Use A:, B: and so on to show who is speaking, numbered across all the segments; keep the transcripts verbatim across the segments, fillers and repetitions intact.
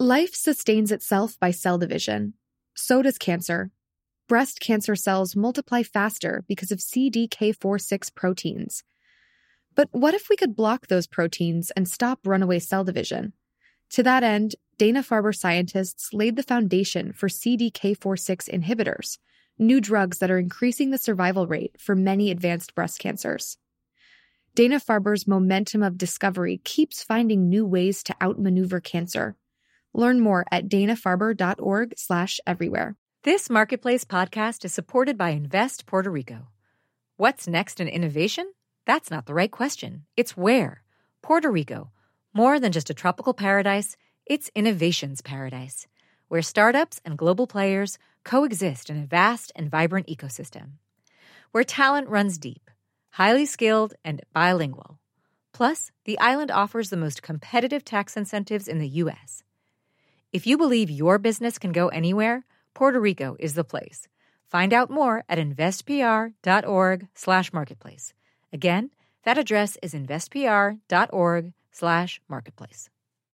A: Life sustains itself by cell division. So does cancer. Breast cancer cells multiply faster because of C D K four six proteins. But what if we could block those proteins and stop runaway cell division? To that end, Dana-Farber scientists laid the foundation for C D K four six inhibitors, new drugs that are increasing the survival rate for many advanced breast cancers. Dana-Farber's momentum of discovery keeps finding new ways to outmaneuver cancer. Learn more at dana-farber.org slash everywhere.
B: This Marketplace podcast is supported by Invest Puerto Rico. What's next in innovation? That's not the right question. It's where. Puerto Rico. More than just a tropical paradise, it's innovation's paradise, where startups and global players coexist in a vast and vibrant ecosystem. Where talent runs deep, highly skilled, and bilingual. Plus, the island offers the most competitive tax incentives in the U S. If you believe your business can go anywhere, Puerto Rico is the place. Find out more at investpr.org slash marketplace. Again, that address is investpr.org slash marketplace.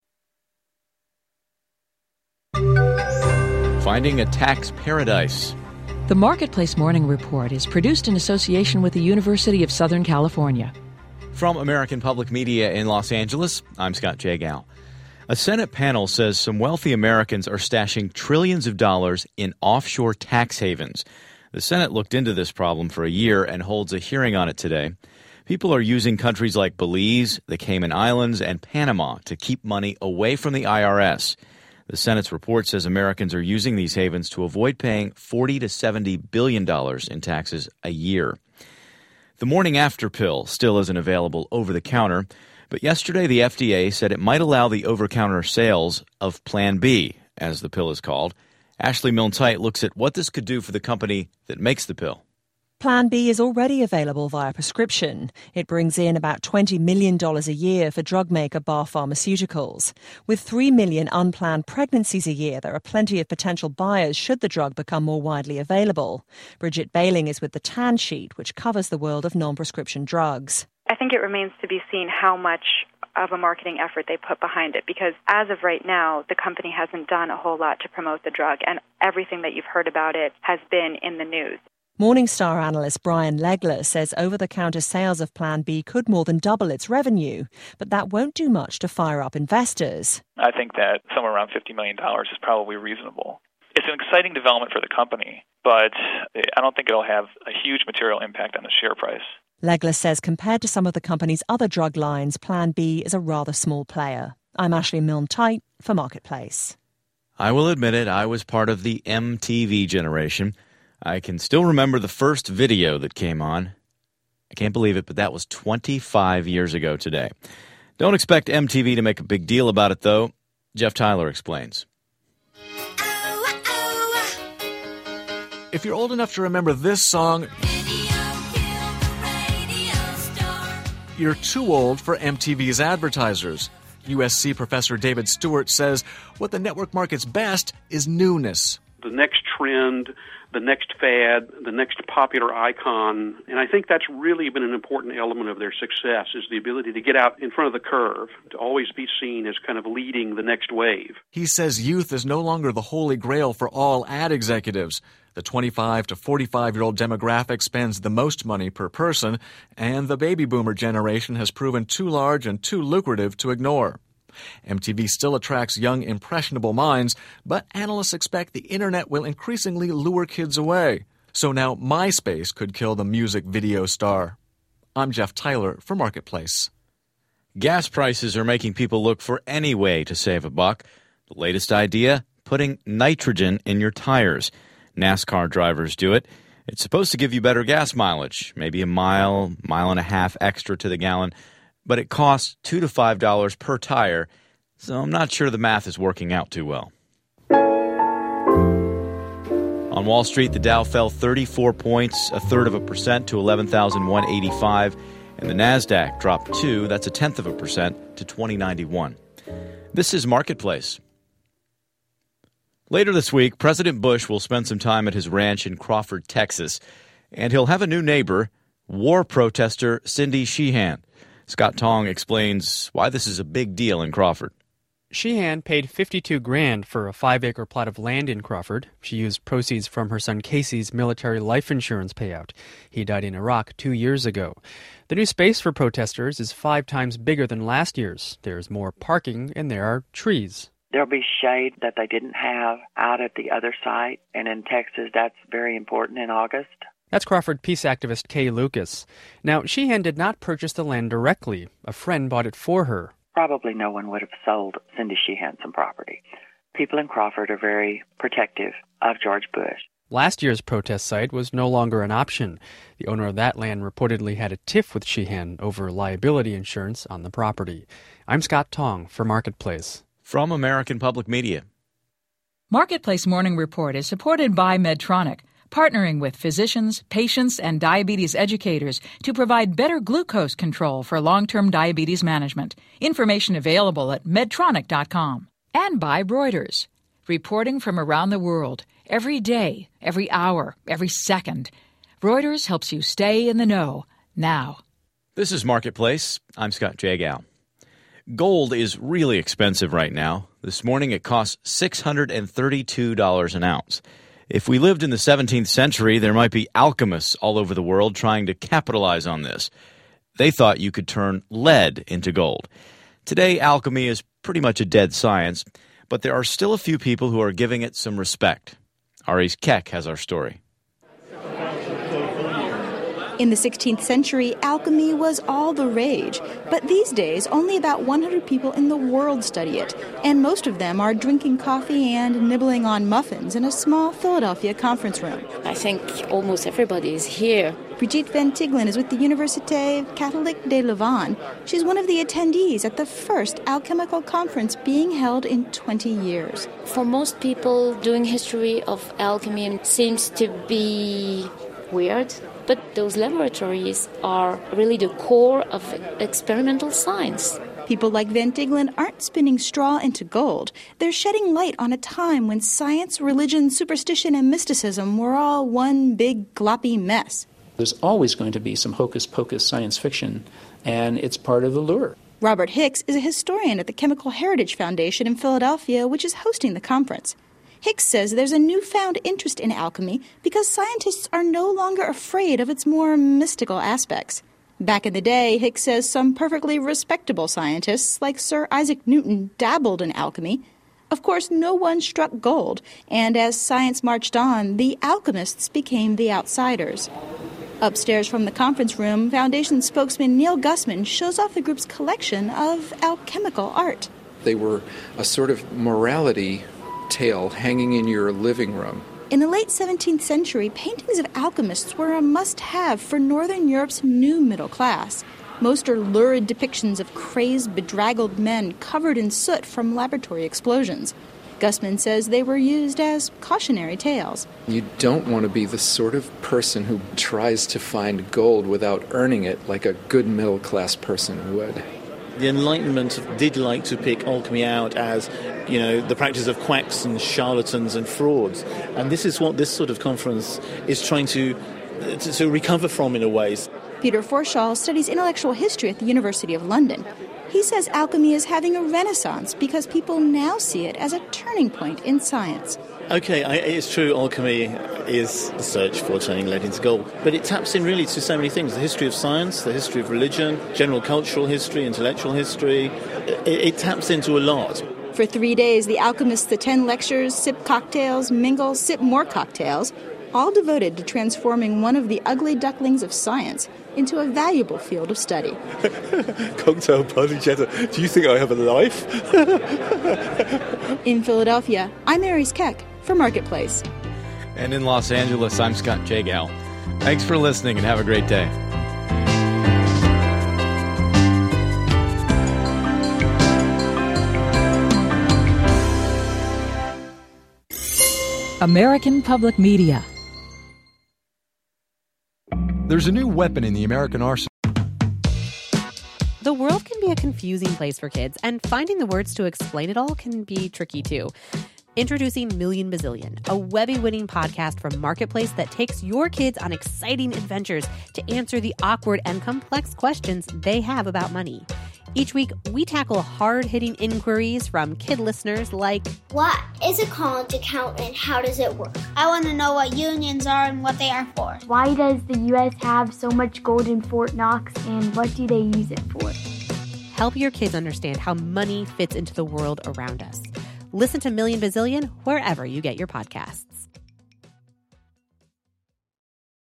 C: Finding a tax paradise.
D: The Marketplace Morning Report is produced in association with the University of Southern California.
C: From American Public Media in Los Angeles, I'm Scott Jagow. A Senate panel says some wealthy Americans are stashing trillions of dollars in offshore tax havens. The Senate looked into this problem for a year and holds a hearing on it today. People are using countries like Belize, the Cayman Islands, and Panama to keep money away from the I R S. The Senate's report says Americans are using these havens to avoid paying forty to seventy billion dollars in taxes a year. The morning after pill still isn't available over the counter, but yesterday the F D A said it might allow the over-counter sales of Plan B, as the pill is called. Ashley Milne-Tite looks at what this could do for the company that makes the pill.
E: Plan B is already available via prescription. It brings in about twenty million dollars a year for drug maker Bar Pharmaceuticals. With three million unplanned pregnancies a year, there are plenty of potential buyers should the drug become more widely available. Bridget Bailing is with the TAN Sheet, which covers the world of non-prescription drugs.
F: I think it remains to be seen how much of a marketing effort they put behind it, because as of right now, the company hasn't done a whole lot to promote the drug, and everything that you've heard about it has been in the news.
E: Morningstar analyst Brian Legler says over-the-counter sales of Plan B could more than double its revenue, but that won't do much to fire up investors.
G: I think that somewhere around fifty million dollars is probably reasonable. It's an exciting development for the company, but I don't think it'll have a huge material impact on the share price.
E: Legler says compared to some of the company's other drug lines, Plan B is a rather small player. I'm Ashley Milne-Tite for Marketplace.
C: I will admit it, I was part of the M T V generation. I can still remember the first video that came on. I can't believe it, but that was twenty-five years ago today. Don't expect M T V to make a big deal about it, though. Jeff Tyler explains.
H: If you're old enough to remember this song, you're too old for M T V's advertisers. U S C professor David Stewart says what the network markets best is newness.
I: The next trend, the next fad, the next popular icon, and I think that's really been an important element of their success, is the ability to get out in front of the curve, to always be seen as kind of leading the next wave.
H: He says youth is no longer the holy grail for all ad executives. The twenty-five to forty-five-year-old demographic spends the most money per person, and the baby boomer generation has proven too large and too lucrative to ignore. M T V still attracts young, impressionable minds, but analysts expect the internet will increasingly lure kids away. So now MySpace could kill the music video star. I'm Jeff Tyler for Marketplace.
C: Gas prices are making people look for any way to save a buck. The latest idea, putting nitrogen in your tires. NASCAR drivers do it. It's supposed to give you better gas mileage, maybe a mile, mile and a half extra to the gallon, but it costs two to five dollars per tire, so I'm not sure the math is working out too well. On Wall Street, the Dow fell thirty-four points, a third of a percent to eleven thousand one hundred eighty-five, and the NASDAQ dropped two, that's a tenth of a percent, to twenty ninety-one. This is Marketplace. Later this week, President Bush will spend some time at his ranch in Crawford, Texas, and he'll have a new neighbor, war protester Cindy Sheehan. Scott Tong explains why this is a big deal in Crawford.
J: Sheehan paid fifty-two grand for a five-acre plot of land in Crawford. She used proceeds from her son Casey's military life insurance payout. He died in Iraq two years ago. The new space for protesters is five times bigger than last year's. There's more parking and there are trees.
K: There'll be shade that they didn't have out at the other site, and in Texas that's very important in August.
J: That's Crawford peace activist Kay Lucas. Now, Sheehan did not purchase the land directly. A friend bought it for her.
K: Probably no one would have sold Cindy Sheehan some property. People in Crawford are very protective of George Bush.
J: Last year's protest site was no longer an option. The owner of that land reportedly had a tiff with Sheehan over liability insurance on the property. I'm Scott Tong for Marketplace.
C: From American Public Media.
D: Marketplace Morning Report is supported by Medtronic, partnering with physicians, patients, and diabetes educators to provide better glucose control for long-term diabetes management. Information available at medtronic dot com. And by Reuters, reporting from around the world, every day, every hour, every second. Reuters helps you stay in the know, now.
C: This is Marketplace. I'm Scott Jagow. Gold is really expensive right now. This morning it costs six hundred thirty-two dollars an ounce. If we lived in the seventeenth century, there might be alchemists all over the world trying to capitalize on this. They thought you could turn lead into gold. Today, alchemy is pretty much a dead science, but there are still a few people who are giving it some respect. Aries Keck has our story.
L: In the sixteenth century, alchemy was all the rage. But these days, only about one hundred people in the world study it. And most of them are drinking coffee and nibbling on muffins in a small Philadelphia conference room.
M: I think almost everybody is here.
L: Brigitte Van Tiglen is with the Université Catholique de Louvain. She's one of the attendees at the first alchemical conference being held in twenty years.
M: For most people, doing history of alchemy seems to be weird. But those laboratories are really the core of experimental science.
L: People like Van Tiglen aren't spinning straw into gold. They're shedding light on a time when science, religion, superstition, and mysticism were all one big gloppy mess.
N: There's always going to be some hocus-pocus science fiction, and it's part of the lure.
L: Robert Hicks is a historian at the Chemical Heritage Foundation in Philadelphia, which is hosting the conference. Hicks says there's a newfound interest in alchemy because scientists are no longer afraid of its more mystical aspects. Back in the day, Hicks says some perfectly respectable scientists, like Sir Isaac Newton, dabbled in alchemy. Of course, no one struck gold, and as science marched on, the alchemists became the outsiders. Upstairs from the conference room, Foundation spokesman Neil Gussman shows off the group's collection of alchemical art.
O: They were a sort of morality tale hanging in your living room.
L: In the late seventeenth century, paintings of alchemists were a must-have for Northern Europe's new middle class. Most are lurid depictions of crazed, bedraggled men covered in soot from laboratory explosions. Gussman says they were used as cautionary tales.
O: You don't want to be the sort of person who tries to find gold without earning it like a good middle-class person would.
P: The Enlightenment did like to pick alchemy out as, you know, the practice of quacks and charlatans and frauds. And this is what this sort of conference is trying to, to, to recover from in a way.
L: Peter Forshaw studies intellectual history at the University of London. He says alchemy is having a renaissance because people now see it as a turning point in science.
P: Okay, I, it's true, alchemy is the search for turning lead into gold. But it taps in really to so many things. The history of science, the history of religion, general cultural history, intellectual history. It, it taps into a lot.
L: For three days, the alchemists attend lectures, sip cocktails, mingle, sip more cocktails, all devoted to transforming one of the ugly ducklings of science into a valuable field of study.
P: Cocktail party chatter. Do you think I have a life?
L: In Philadelphia, I'm Aries Keck for Marketplace.
C: And in Los Angeles, I'm Scott Jagow. Thanks for listening and have a great day.
D: American Public Media.
Q: There's a new weapon in the American arsenal.
R: The world can be a confusing place for kids, and finding the words to explain it all can be tricky too. Introducing Million Bazillion, a Webby-winning podcast from Marketplace that takes your kids on exciting adventures to answer the awkward and complex questions they have about money. Each week, we tackle hard-hitting inquiries from kid listeners like,
S: what is a college account and how does it work? I want to know what unions are and what they are for.
T: Why does the U S have so much gold in Fort Knox and what do they use it for?
R: Help your kids understand how money fits into the world around us. Listen to Million Bazillion wherever you get your podcasts.